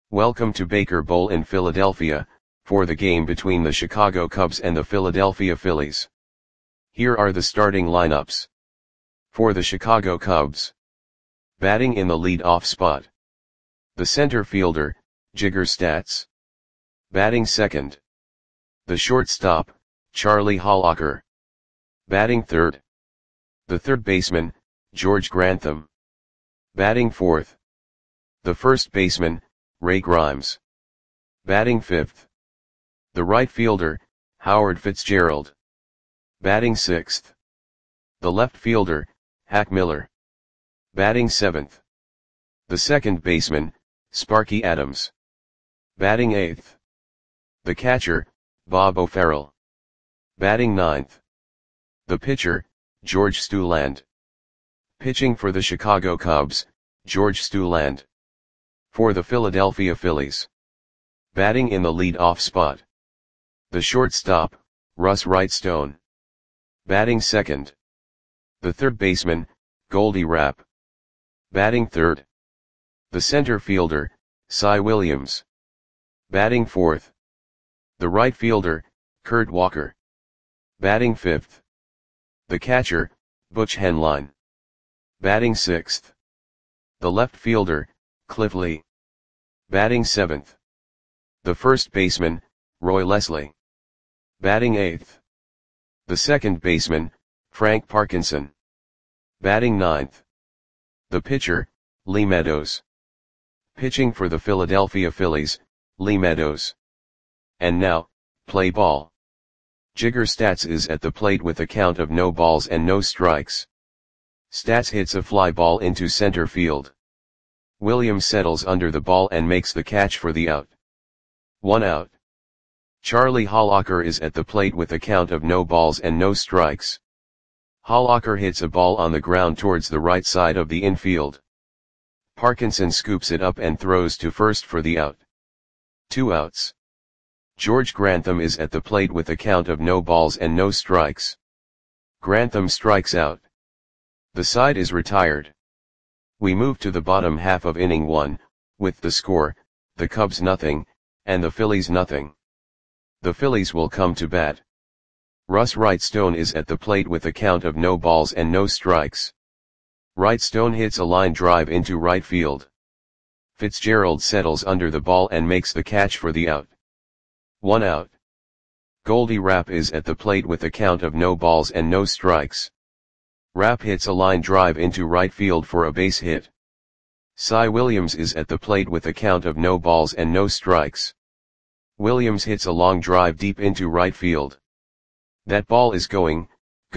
Welcome to Baker Bowl in Philadelphia, for the game between the Chicago Cubs and the Philadelphia Phillies. Here are the starting lineups. For the Chicago Cubs. Batting in the lead-off spot. The center fielder, Jigger Statz. Batting second. The shortstop, Charlie Hollacker. Batting third. The third baseman, George Grantham. Batting fourth. The first baseman, Ray Grimes. Batting fifth. The right fielder, Howard Fitzgerald. Batting sixth. The left fielder, Hack Miller. Batting seventh. The second baseman, Sparky Adams. Batting eighth. The catcher, Bob O'Farrell. Batting ninth. The pitcher, George Stouland. Pitching for the Chicago Cubs, George Stouland. For the Philadelphia Phillies. Batting in the lead-off spot. The shortstop, Russ Wrightstone. Batting second. The third baseman, Goldie Rapp. Batting third. The center fielder, Cy Williams. Batting fourth. The right fielder, Kurt Walker. Batting fifth. The catcher, Butch Henline. Batting sixth. The left fielder, Cliff Lee. Batting seventh. The first baseman, Roy Leslie. Batting eighth. The second baseman, Frank Parkinson. Batting ninth. The pitcher, Lee Meadows. Pitching for the Philadelphia Phillies, Lee Meadows. And now, play ball. Jigger Statz is at the plate with a count of no balls and no strikes. Statz hits a fly ball into center field. Williams settles under the ball and makes the catch for the out. 1 out. Charlie Hollacker is at the plate with a count of no balls and no strikes. Hollacker hits a ball on the ground towards the right side of the infield. Parkinson scoops it up and throws to first for the out. 2 outs. George Grantham is at the plate with a count of no balls and no strikes. Grantham strikes out. The side is retired. We move to the bottom half of inning 1, with the score, the Cubs nothing, and the Phillies nothing. The Phillies will come to bat. Russ Wrightstone is at the plate with a count of no balls and no strikes. Wrightstone hits a line drive into right field. Fitzgerald settles under the ball and makes the catch for the out. 1 out. Goldie Rapp is at the plate with a count of no balls and no strikes. Rapp hits a line drive into right field for a base hit. Cy Williams is at the plate with a count of no balls and no strikes. Williams hits a long drive deep into right field. That ball is gone.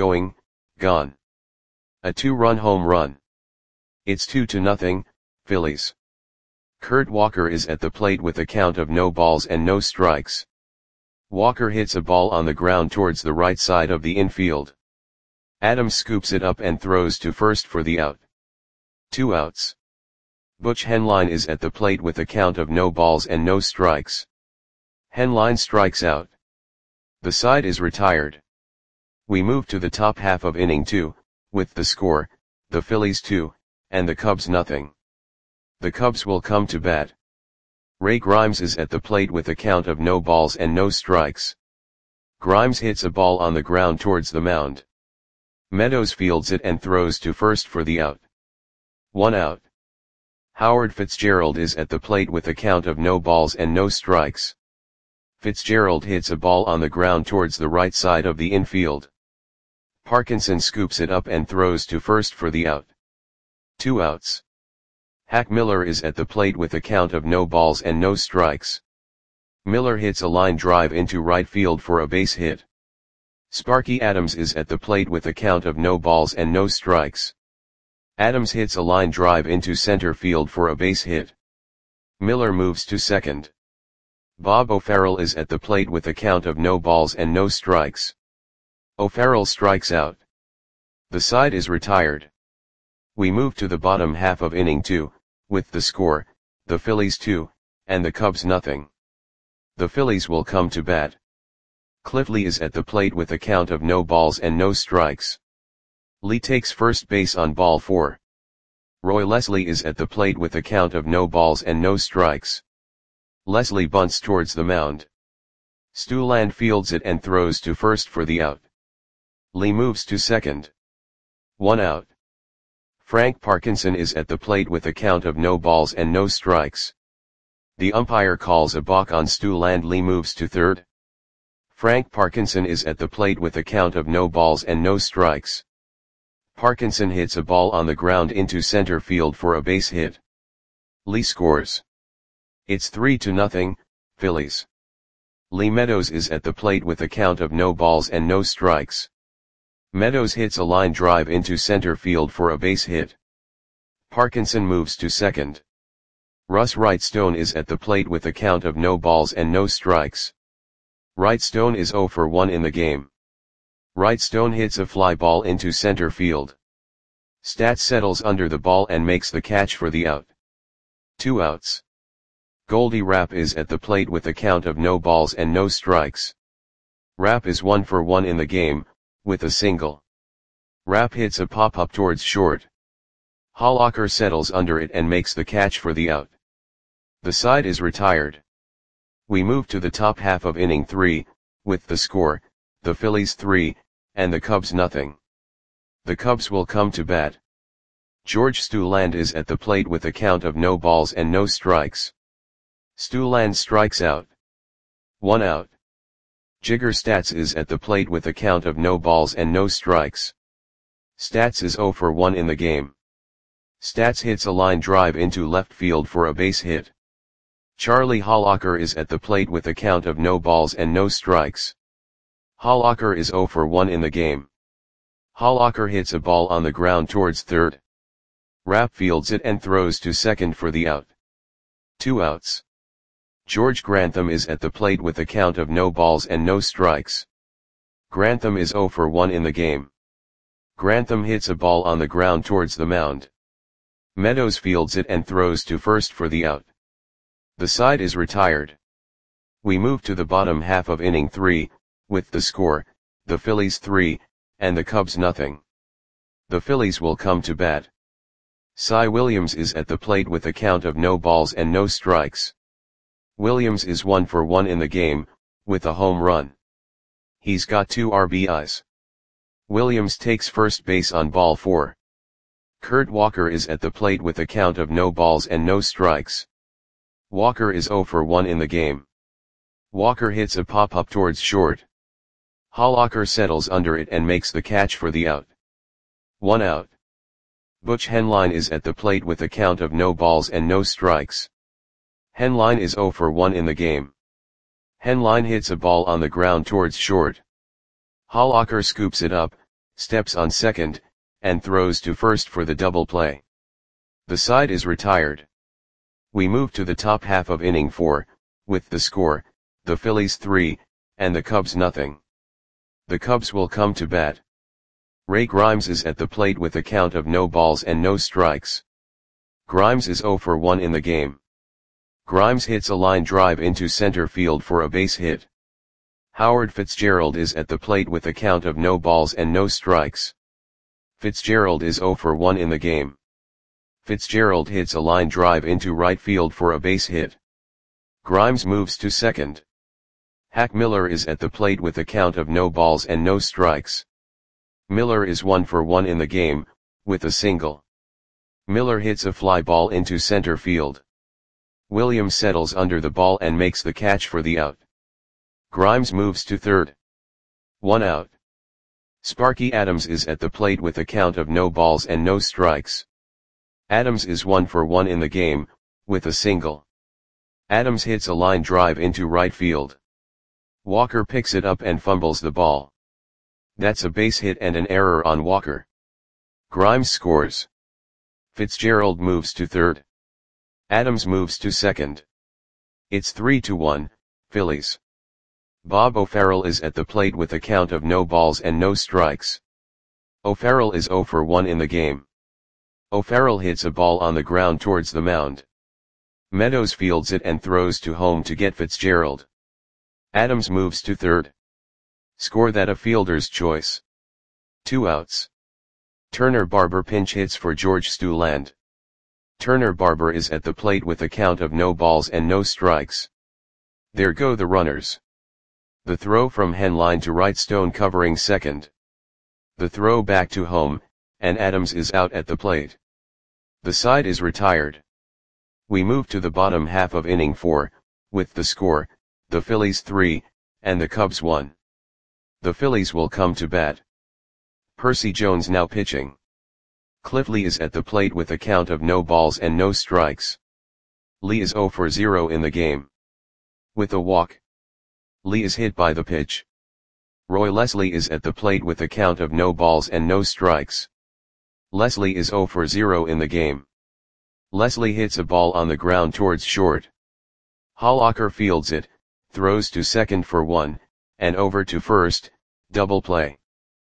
A 2-run home run. It's 2-0, Phillies. Kurt Walker is at the plate with a count of no balls and no strikes. Walker hits a ball on the ground towards the right side of the infield. Adams scoops it up and throws to first for the out. 2 outs. Butch Henline is at the plate with a count of no balls and no strikes. Henline strikes out. The side is retired. We move to the top half of inning 2, with the score, the Phillies 2, and the Cubs nothing. The Cubs will come to bat. Ray Grimes is at the plate with a count of no balls and no strikes. Grimes hits a ball on the ground towards the mound. Meadows fields it and throws to first for the out. 1 out. Howard Fitzgerald is at the plate with a count of no balls and no strikes. Fitzgerald hits a ball on the ground towards the right side of the infield. Parkinson scoops it up and throws to first for the out. 2 outs. Hack Miller is at the plate with a count of no balls and no strikes. Miller hits a line drive into right field for a base hit. Sparky Adams is at the plate with a count of no balls and no strikes. Adams hits a line drive into center field for a base hit. Miller moves to second. Bob O'Farrell is at the plate with a count of no balls and no strikes. O'Farrell strikes out. The side is retired. We move to the bottom half of inning 2, with the score, the Phillies 2, and the Cubs nothing. The Phillies will come to bat. Cliff Lee is at the plate with a count of no balls and no strikes. Lee takes first base on ball 4. Roy Leslie is at the plate with a count of no balls and no strikes. Leslie bunts towards the mound. Stuland fields it and throws to first for the out. Lee moves to second. 1 out. Frank Parkinson is at the plate with a count of no balls and no strikes. The umpire calls a balk on Stuland. Lee moves to third. Frank Parkinson is at the plate with a count of no balls and no strikes. Parkinson hits a ball on the ground into center field for a base hit. Lee scores. It's 3-0, Phillies. Lee Meadows is at the plate with a count of no balls and no strikes. Meadows hits a line drive into center field for a base hit. Parkinson moves to second. Russ Wrightstone is at the plate with a count of no balls and no strikes. Wrightstone is 0 for 1 in the game. Wrightstone hits a fly ball into center field. Stats settles under the ball and makes the catch for the out. 2 outs. Goldie Rapp is at the plate with a count of no balls and no strikes. Rapp is 1 for 1 in the game, with a single. Rapp hits a pop-up towards short. Hollacker settles under it and makes the catch for the out. The side is retired. We move to the top half of inning 3, with the score, the Phillies 3, and the Cubs nothing. The Cubs will come to bat. George Stuland is at the plate with a count of no balls and no strikes. Stuland strikes out. 1 out. Jigger Stats is at the plate with a count of no balls and no strikes. Stats is 0 for 1 in the game. Stats hits a line drive into left field for a base hit. Charlie Hollacker is at the plate with a count of no balls and no strikes. Hollacker is 0 for 1 in the game. Hollacker hits a ball on the ground towards third. Rapp fields it and throws to second for the out. 2 outs. George Grantham is at the plate with a count of no balls and no strikes. Grantham is 0 for 1 in the game. Grantham hits a ball on the ground towards the mound. Meadows fields it and throws to first for the out. The side is retired. We move to the bottom half of inning 3, with the score, the Phillies 3, and the Cubs nothing. The Phillies will come to bat. Cy Williams is at the plate with a count of no balls and no strikes. Williams is 1 for 1 in the game, with a home run. He's got 2 RBIs. Williams takes first base on ball 4. Kurt Walker is at the plate with a count of no balls and no strikes. Walker is 0 for 1 in the game. Walker hits a pop-up towards short. Hollacker settles under it and makes the catch for the out. 1 out. Butch Henline is at the plate with a count of no balls and no strikes. Henline is 0 for 1 in the game. Henline hits a ball on the ground towards short. Hollacker scoops it up, steps on second, and throws to first for the double play. The side is retired. We move to the top half of inning 4, with the score, the Phillies 3, and the Cubs nothing. The Cubs will come to bat. Ray Grimes is at the plate with a count of no balls and no strikes. Grimes is 0 for 1 in the game. Grimes hits a line drive into center field for a base hit. Howard Fitzgerald is at the plate with a count of no balls and no strikes. Fitzgerald is 0 for 1 in the game. Fitzgerald hits a line drive into right field for a base hit. Grimes moves to second. Hack Miller is at the plate with a count of no balls and no strikes. Miller is 1 for 1 in the game, with a single. Miller hits a fly ball into center field. Williams settles under the ball and makes the catch for the out. Grimes moves to third. 1 out. Sparky Adams is at the plate with a count of no balls and no strikes. Adams is 1 for 1 in the game, with a single. Adams hits a line drive into right field. Walker picks it up and fumbles the ball. That's a base hit and an error on Walker. Grimes scores. Fitzgerald moves to third. Adams moves to second. It's 3-1, Phillies. Bob O'Farrell is at the plate with a count of no balls and no strikes. O'Farrell is 0 for 1 in the game. O'Farrell hits a ball on the ground towards the mound. Meadows fields it and throws to home to get Fitzgerald. Adams moves to third. Score that a fielder's choice. 2 outs. Turner Barber pinch hits for George Stuland. Turner Barber is at the plate with a count of no balls and no strikes. There go the runners. The throw from Henline to right, Stone covering second. The throw back to home, and Adams is out at the plate. The side is retired. We move to the bottom half of inning 4, with the score, the Phillies 3, and the Cubs 1. The Phillies will come to bat. Percy Jones now pitching. Cliff Lee is at the plate with a count of no balls and no strikes. Lee is 0 for 0 in the game. With a walk. Lee is hit by the pitch. Roy Leslie is at the plate with a count of no balls and no strikes. Leslie is 0 for 0 in the game. Leslie hits a ball on the ground towards short. Hollacker fields it, throws to second for 1, and over to first, double play.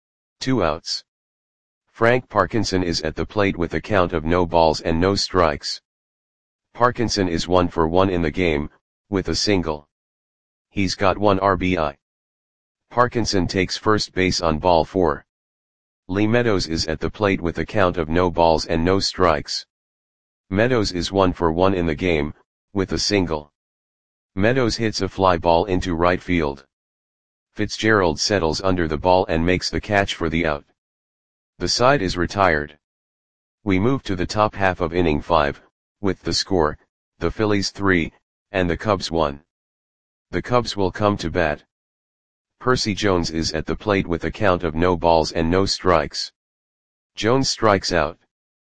2 outs. Frank Parkinson is at the plate with a count of no balls and no strikes. Parkinson is 1 for 1 in the game, with a single. He's got 1 RBI. Parkinson takes first base on ball 4. Lee Meadows is at the plate with a count of no balls and no strikes. Meadows is 1 for 1 in the game, with a single. Meadows hits a fly ball into right field. Fitzgerald settles under the ball and makes the catch for the out. The side is retired. We move to the top half of inning 5, with the score, the Phillies 3, and the Cubs 1. The Cubs will come to bat. Percy Jones is at the plate with a count of no balls and no strikes. Jones strikes out.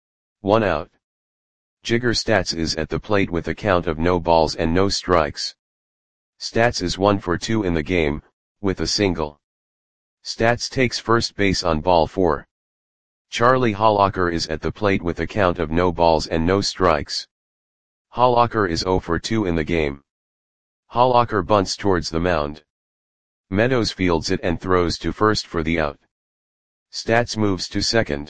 1 out. Jigger Stats is at the plate with a count of no balls and no strikes. Stats is 1 for 2 in the game, with a single. Stats takes first base on ball 4. Charlie Hollacker is at the plate with a count of no balls and no strikes. Hollacker is 0 for 2 in the game. Hollacker bunts towards the mound. Meadows fields it and throws to first for the out. Stats moves to second.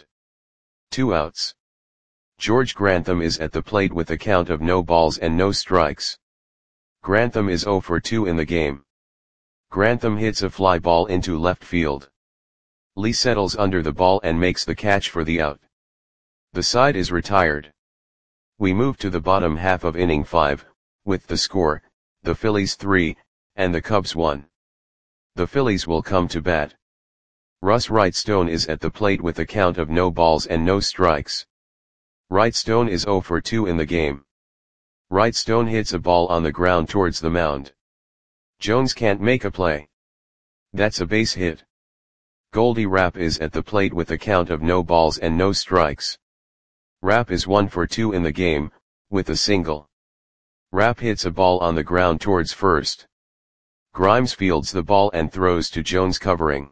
2 outs. George Grantham is at the plate with a count of no balls and no strikes. Grantham is 0 for 2 in the game. Grantham hits a fly ball into left field. Lee settles under the ball and makes the catch for the out. The side is retired. We move to the bottom half of inning 5, with the score, the Phillies 3, and the Cubs 1. The Phillies will come to bat. Russ Wright-Stone is at the plate with a count of no balls and no strikes. Wright-Stone is 0 for 2 in the game. Wright-Stone hits a ball on the ground towards the mound. Jones can't make a play. That's a base hit. Goldie Rapp is at the plate with a count of no balls and no strikes. Rapp is 1 for 2 in the game, with a single. Rapp hits a ball on the ground towards first. Grimes fields the ball and throws to Jones covering.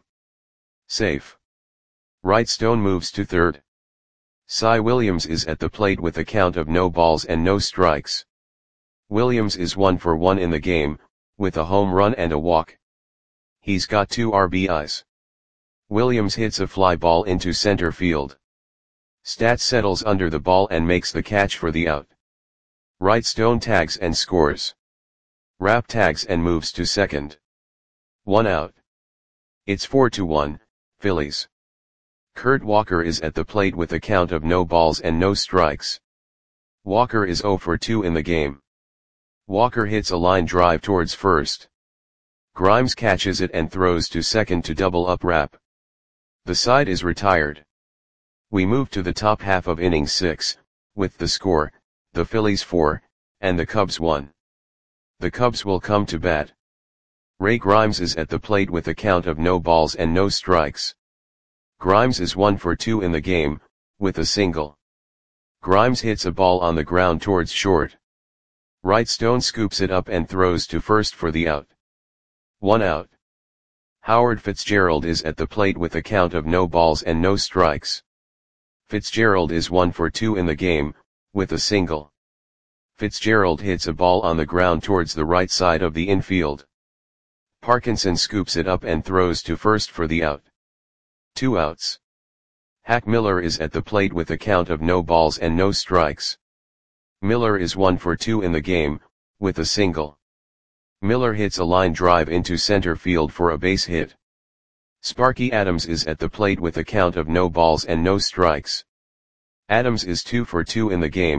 Safe. Wright-Stone moves to third. Cy Williams is at the plate with a count of no balls and no strikes. Williams is 1 for 1 in the game, with a home run and a walk. He's got 2 RBIs. Williams hits a fly ball into center field. Stats settles under the ball and makes the catch for the out. Wright-Stone tags and scores. Rapp tags and moves to second. 1 out. It's 4-1, Phillies. Kurt Walker is at the plate with a count of no balls and no strikes. Walker is 0 for 2 in the game. Walker hits a line drive towards first. Grimes catches it and throws to second to double up Rapp. The side is retired. We move to the top half of inning 6, with the score, the Phillies 4, and the Cubs 1. The Cubs will come to bat. Ray Grimes is at the plate with a count of no balls and no strikes. Grimes is 1 for 2 in the game, with a single. Grimes hits a ball on the ground towards short. Wright-Stone scoops it up and throws to first for the out. 1 out. Howard Fitzgerald is at the plate with a count of no balls and no strikes. Fitzgerald is 1 for 2 in the game, with a single. Fitzgerald hits a ball on the ground towards the right side of the infield. Parkinson scoops it up and throws to first for the out. 2 outs. Hack Miller is at the plate with a count of no balls and no strikes. Miller is 1 for 2 in the game, with a single. Miller hits a line drive into center field for a base hit. Sparky Adams is at the plate with a count of no balls and no strikes. Adams is 2 for 2 in the game,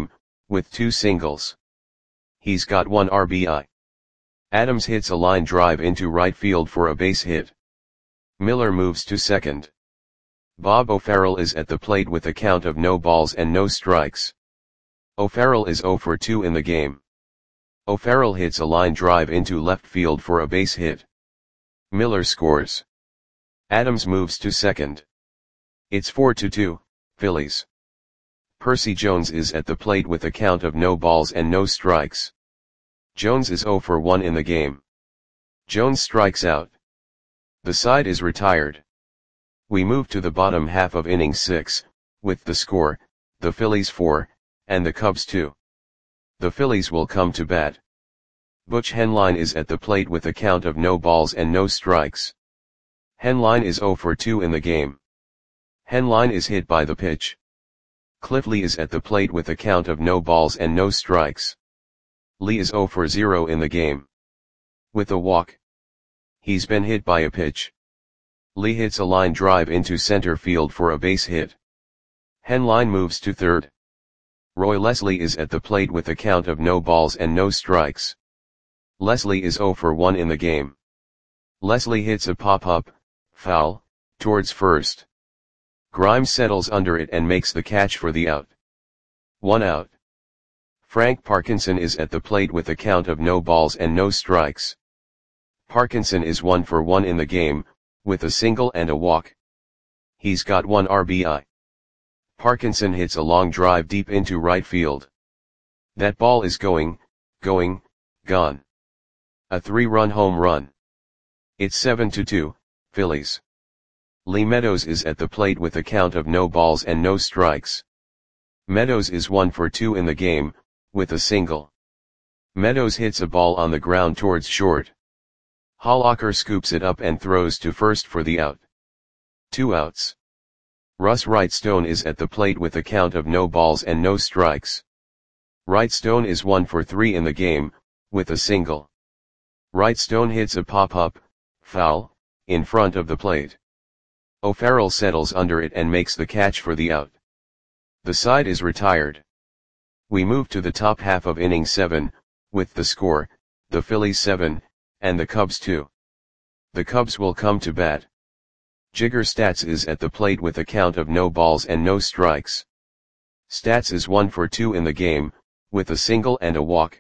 with 2 singles. He's got 1 RBI. Adams hits a line drive into right field for a base hit. Miller moves to second. Bob O'Farrell is at the plate with a count of no balls and no strikes. O'Farrell is 0 for 2 in the game. O'Farrell hits a line drive into left field for a base hit. Miller scores. Adams moves to second. It's 4-2, Phillies. Percy Jones is at the plate with a count of no balls and no strikes. Jones is 0 for 1 in the game. Jones strikes out. The side is retired. We move to the bottom half of inning 6, with the score, the Phillies 4, and the Cubs 2. The Phillies will come to bat. Butch Henline is at the plate with a count of no balls and no strikes. Henline is 0 for 2 in the game. Henline is hit by the pitch. Cliff Lee is at the plate with a count of no balls and no strikes. Lee is 0 for 0 in the game. With a walk. He's been hit by a pitch. Lee hits a line drive into center field for a base hit. Henline moves to third. Roy Leslie is at the plate with a count of no balls and no strikes. Leslie is 0 for 1 in the game. Leslie hits a pop-up, foul, towards first. Grimes settles under it and makes the catch for the out. 1 out. Frank Parkinson is at the plate with a count of no balls and no strikes. Parkinson is 1 for 1 in the game, with a single and a walk. He's got 1 RBI. Parkinson hits a long drive deep into right field. That ball is going, gone. A 3-run home run. It's 7-2, Phillies. Lee Meadows is at the plate with a count of no balls and no strikes. Meadows is 1 for 2 in the game, with a single. Meadows hits a ball on the ground towards short. Hollacker scoops it up and throws to first for the out. 2 outs. Russ Wrightstone is at the plate with a count of no balls and no strikes. Wrightstone is 1 for 3 in the game, with a single. Wrightstone hits a pop-up, foul, in front of the plate. O'Farrell settles under it and makes the catch for the out. The side is retired. We move to the top half of inning 7, with the score, the Phillies 7, and the Cubs 2. The Cubs will come to bat. Jigger Stats is at the plate with a count of no balls and no strikes. Stats is 1 for 2 in the game, with a single and a walk.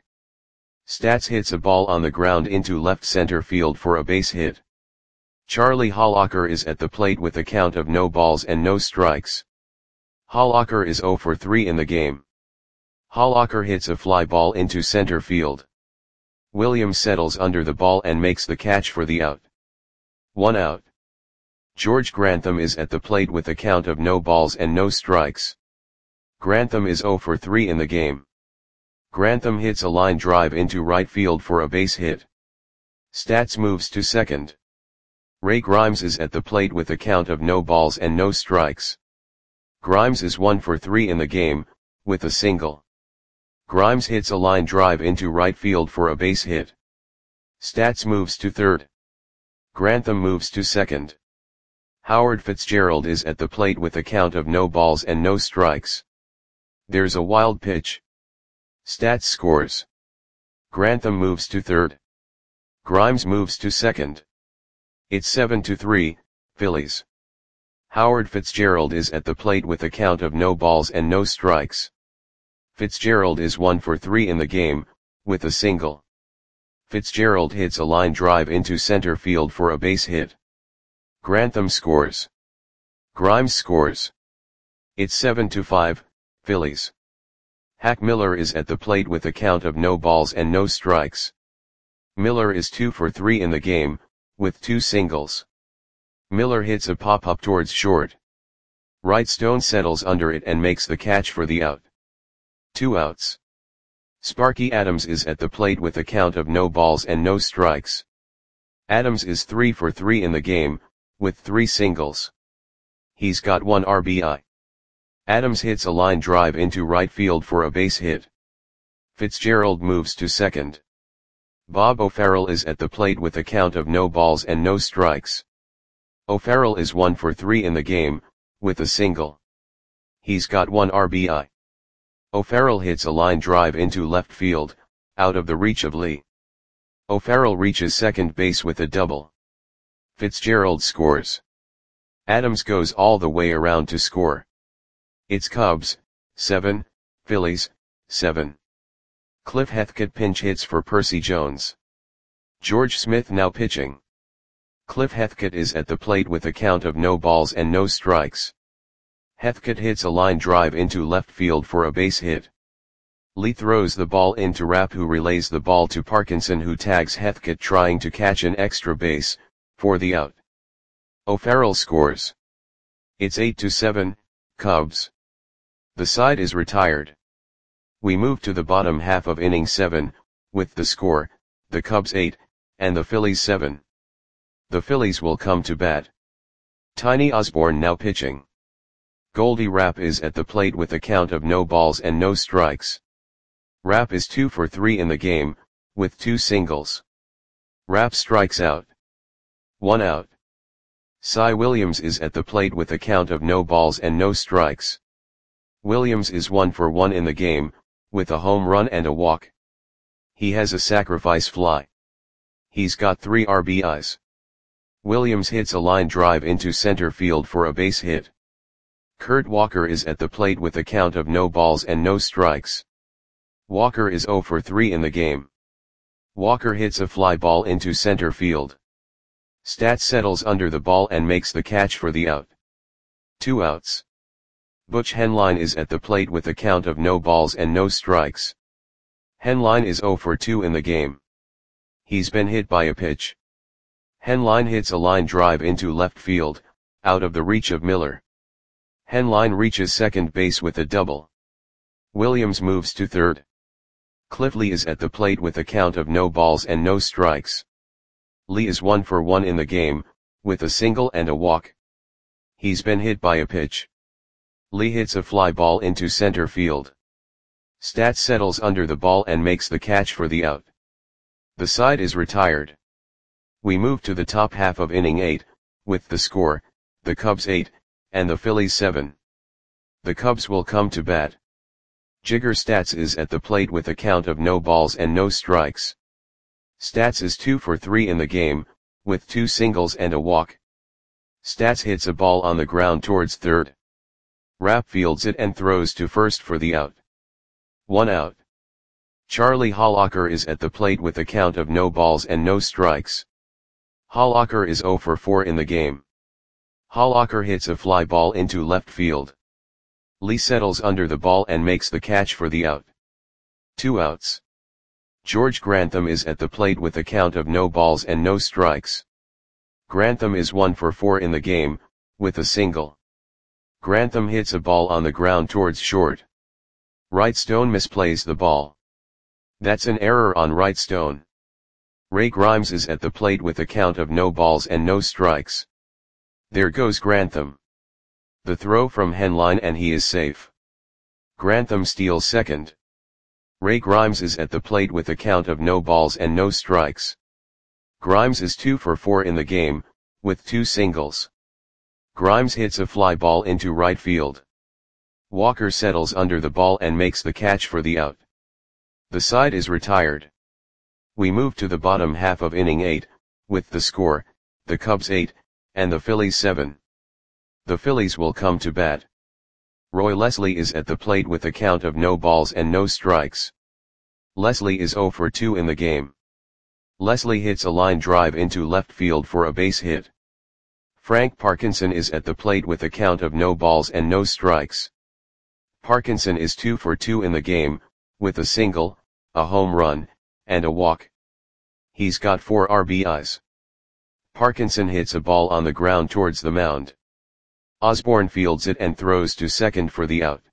Stats hits a ball on the ground into left center field for a base hit. Charlie Hollacker is at the plate with a count of no balls and no strikes. Hollacker is 0 for 3 in the game. Hollacker hits a fly ball into center field. Williams settles under the ball and makes the catch for the out. 1 out. George Grantham is at the plate with a count of no balls and no strikes. Grantham is 0 for 3 in the game. Grantham hits a line drive into right field for a base hit. Stats moves to second. Ray Grimes is at the plate with a count of no balls and no strikes. Grimes is 1 for 3 in the game, with a single. Grimes hits a line drive into right field for a base hit. Stats moves to third. Grantham moves to second. Howard Fitzgerald is at the plate with a count of no balls and no strikes. There's a wild pitch. Stats scores. Grantham moves to third. Grimes moves to second. It's 7-3, Phillies. Howard Fitzgerald is at the plate with a count of no balls and no strikes. Fitzgerald is 1 for 3 in the game, with a single. Fitzgerald hits a line drive into center field for a base hit. Grantham scores. Grimes scores. It's 7-5, Phillies. Hack Miller is at the plate with a count of no balls and no strikes. Miller is 2 for 3 in the game, with 2 singles. Miller hits a pop-up towards short. Wrightstone settles under it and makes the catch for the out. 2 outs. Sparky Adams is at the plate with a count of no balls and no strikes. Adams is 3 for 3 in the game, with 3 singles. He's got 1 RBI. Adams hits a line drive into right field for a base hit. Fitzgerald moves to second. Bob O'Farrell is at the plate with a count of no balls and no strikes. O'Farrell is 1 for 3 in the game, with a single. He's got 1 RBI. O'Farrell hits a line drive into left field, out of the reach of Lee. O'Farrell reaches second base with a double. Fitzgerald scores. Adams goes all the way around to score. It's Cubs, 7, Phillies, 7. Cliff Heathcote pinch hits for Percy Jones. George Smith now pitching. Cliff Heathcote is at the plate with a count of no balls and no strikes. Heathcote hits a line drive into left field for a base hit. Lee throws the ball into Rapp, who relays the ball to Parkinson, who tags Heathcote trying to catch an extra base, for the out. O'Farrell scores. It's 8-7, Cubs. The side is retired. We move to the bottom half of inning 7, with the score, the Cubs 8, and the Phillies 7. The Phillies will come to bat. Tiny Osborne now pitching. Goldie Rapp is at the plate with a count of no balls and no strikes. Rapp is 2 for 3 in the game, with 2 singles. Rapp strikes out. 1 out. Cy Williams is at the plate with a count of no balls and no strikes. Williams is 1 for 1 in the game, with a home run and a walk. He has a sacrifice fly. He's got 3 RBIs. Williams hits a line drive into center field for a base hit. Kurt Walker is at the plate with a count of no balls and no strikes. Walker is 0 for 3 in the game. Walker hits a fly ball into center field. Stats settles under the ball and makes the catch for the out. 2 outs. Butch Henline is at the plate with a count of no balls and no strikes. Henline is 0 for 2 in the game. He's been hit by a pitch. Henline hits a line drive into left field, out of the reach of Miller. Henline reaches second base with a double. Williams moves to third. Cliff Lee is at the plate with a count of no balls and no strikes. Lee is 1 for 1 in the game, with a single and a walk. He's been hit by a pitch. Lee hits a fly ball into center field. Stats settles under the ball and makes the catch for the out. The side is retired. We move to the top half of inning 8, with the score, the Cubs 8, and the Phillies 7. The Cubs will come to bat. Jigger Stats is at the plate with a count of no balls and no strikes. Stats is 2 for 3 in the game, with 2 singles and a walk. Stats hits a ball on the ground towards third. Rapp fields it and throws to first for the out. 1 out. Charlie Hollacker is at the plate with a count of no balls and no strikes. Hollacker is 0 for 4 in the game. Hollacker hits a fly ball into left field. Lee settles under the ball and makes the catch for the out. 2 outs. George Grantham is at the plate with a count of no balls and no strikes. Grantham is 1 for 4 in the game, with a single. Grantham hits a ball on the ground towards short. Wrightstone misplays the ball. That's an error on Wrightstone. Ray Grimes is at the plate with a count of no balls and no strikes. There goes Grantham. The throw from Henline and he is safe. Grantham steals second. Ray Grimes is at the plate with a count of no balls and no strikes. Grimes is 2 for 4 in the game, with 2 singles. Grimes hits a fly ball into right field. Walker settles under the ball and makes the catch for the out. The side is retired. We move to the bottom half of inning 8, with the score, the Cubs 8, and the Phillies 7. The Phillies will come to bat. Roy Leslie is at the plate with a count of no balls and no strikes. Leslie is 0 for 2 in the game. Leslie hits a line drive into left field for a base hit. Frank Parkinson is at the plate with a count of no balls and no strikes. Parkinson is 2 for 2 in the game, with a single, a home run, and a walk. He's got 4 RBIs. Parkinson hits a ball on the ground towards the mound. Osborne fields it and throws to second for the out.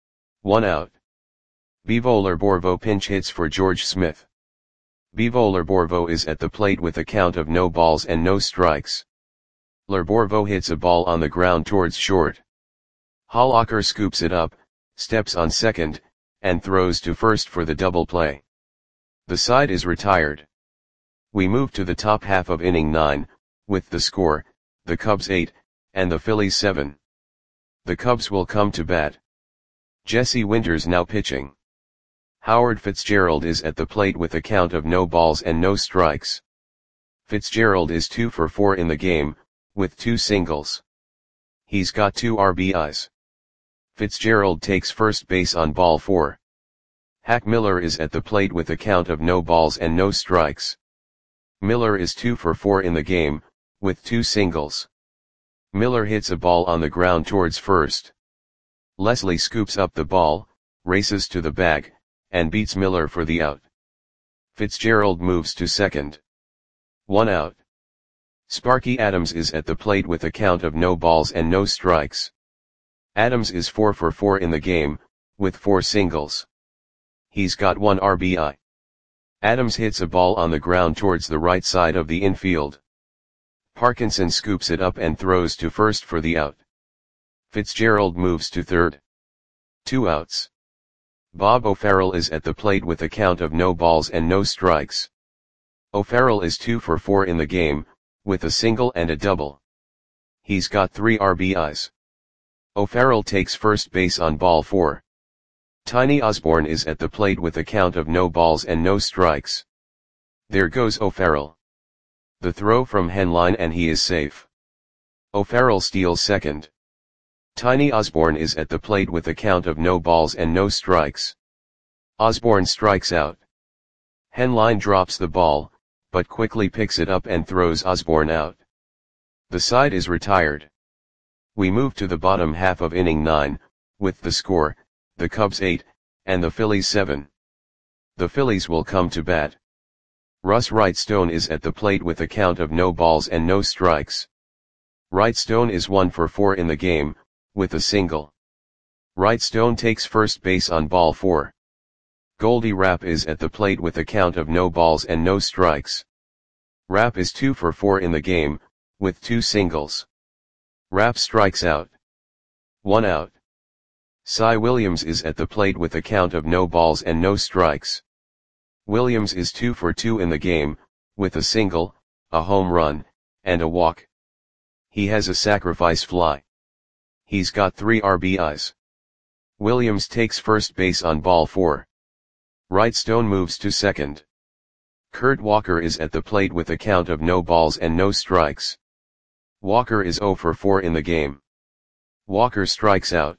1 out. Bevo Borvo pinch hits for George Smith. Bevo Borvo is at the plate with a count of no balls and no strikes. Borvo hits a ball on the ground towards short. Hollacker scoops it up, steps on second, and throws to first for the double play. The side is retired. We move to the top half of inning 9, with the score, the Cubs 8, and the Phillies 7. The Cubs will come to bat. Jesse Winters now pitching. Howard Fitzgerald is at the plate with a count of no balls and no strikes. Fitzgerald is 2 for 4 in the game, with 2 singles. He's got 2 RBIs. Fitzgerald takes first base on ball 4. Hack Miller is at the plate with a count of no balls and no strikes. Miller is 2 for 4 in the game, with 2 singles. Miller hits a ball on the ground towards first. Leslie scoops up the ball, races to the bag, and beats Miller for the out. Fitzgerald moves to second. 1 out. Sparky Adams is at the plate with a count of no balls and no strikes. Adams is 4 for 4 in the game, with 4 singles. He's got 1 RBI. Adams hits a ball on the ground towards the right side of the infield. Parkinson scoops it up and throws to first for the out. Fitzgerald moves to third. 2 outs. Bob O'Farrell is at the plate with a count of no balls and no strikes. O'Farrell is 2 for 4 in the game, with a single and a double. He's got 3 RBIs. O'Farrell takes first base on ball 4. Tiny Osborne is at the plate with a count of no balls and no strikes. There goes O'Farrell. The throw from Henline and he is safe. O'Farrell steals second. Tiny Osborne is at the plate with a count of no balls and no strikes. Osborne strikes out. Henline drops the ball, but quickly picks it up and throws Osborne out. The side is retired. We move to the bottom half of inning 9, with the score, the Cubs 8, and the Phillies 7. The Phillies will come to bat. Russ Wrightstone is at the plate with a count of no balls and no strikes. Wrightstone is 1 for 4 in the game, with a single. Wrightstone takes first base on ball 4. Goldie Rapp is at the plate with a count of no balls and no strikes. Rapp is 2 for 4 in the game, with 2 singles. Rapp strikes out. 1 out. Cy Williams is at the plate with a count of no balls and no strikes. Williams is 2 for 2 in the game, with a single, a home run, and a walk. He has a sacrifice fly. He's got 3 RBIs. Williams takes first base on ball 4. Wrightstone moves to second. Kurt Walker is at the plate with a count of no balls and no strikes. Walker is 0 for 4 in the game. Walker strikes out.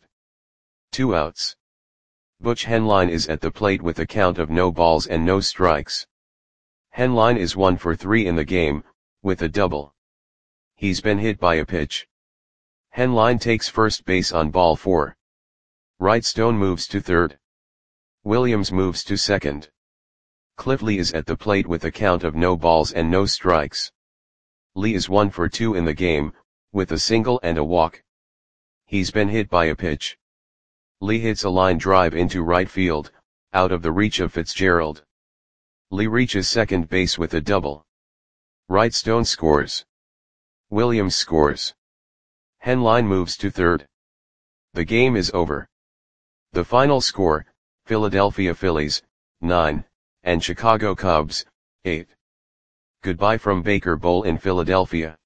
2 outs. Butch Henline is at the plate with a count of no balls and no strikes. Henline is 1 for 3 in the game, with a double. He's been hit by a pitch. Henline takes first base on ball 4. Wrightstone moves to third. Williams moves to second. Cliff Lee is at the plate with a count of no balls and no strikes. Lee is 1 for 2 in the game, with a single and a walk. He's been hit by a pitch. Lee hits a line drive into right field, out of the reach of Fitzgerald. Lee reaches second base with a double. Wrightstone scores. Williams scores. Henline moves to third. The game is over. The final score, Philadelphia Phillies, 9, and Chicago Cubs, 8. Goodbye from Baker Bowl in Philadelphia.